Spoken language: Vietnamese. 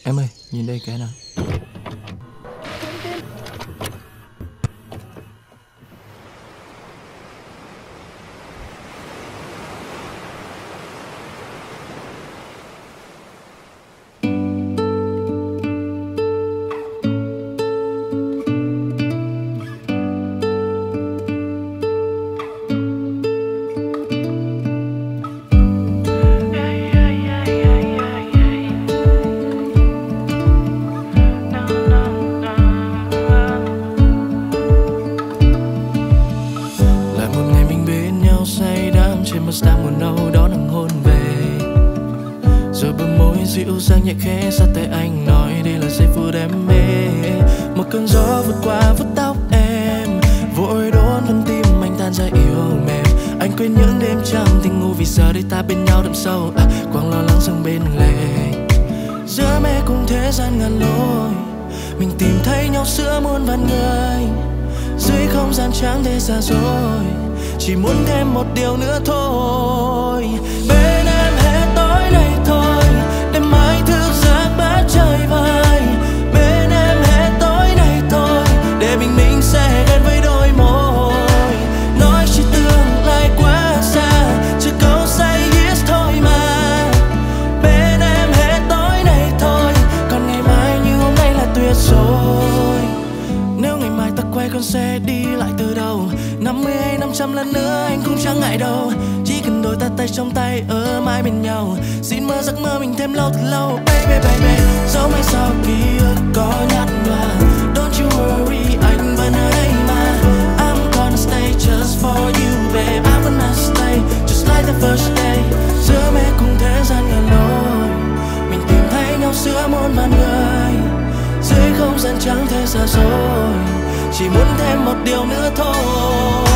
Em ơi, nhìn đây cái nào. Lại một ngày mình bên nhau say đắm trên mustang mùa nâu đón hoàng hôn về, rồi bờ môi dịu dàng nhẹ khẽ sát tay anh nói đây là giây phút em mê. Một cơn gió vượt qua vuốt tóc em, vội đốn con tim anh tan ra yếu mềm. Anh quên những đêm trăng tình ngủ vì giờ đây ta bên nhau đậm sâu, quăng lo lắng dâng bên lề. Giữa mê cùng thế gian ngàn lối, mình tìm thấy nhau giữa muôn vàn người. Dưới không gian trắng để xa xôi, chỉ muốn thêm một điều nữa thôi. Bên em hết tối nay thôi, đêm mai thức giấc bắt trời vơi. Bên em hết tối nay thôi, để mình sẽ gần với đôi môi. Nói chỉ tương lai quá xa, chỉ câu say yes thôi mà. Bên em hết tối nay thôi, còn ngày mai như hôm nay là tuyệt rồi. Nếu ngày mai ta quay con xe đi lại từ đầu, 50 hay 500 lần nữa anh cũng chẳng ngại đâu. Chỉ cần đôi ta tay trong tay ở mãi bên nhau, xin mơ giấc mơ mình thêm lâu thật lâu. Baby baby, dẫu mai sau ký ức có nhạt nhòa, don't you worry anh vẫn ở đây mà. I'm gonna stay just for you babe, I wanna stay just like the first day. Giữa mê cùng thế gian ngàn lối, mình tìm thấy nhau giữa muôn vàn người. Dưới không gian trắng thế xa xôi, chỉ muốn thêm một điều nữa thôi.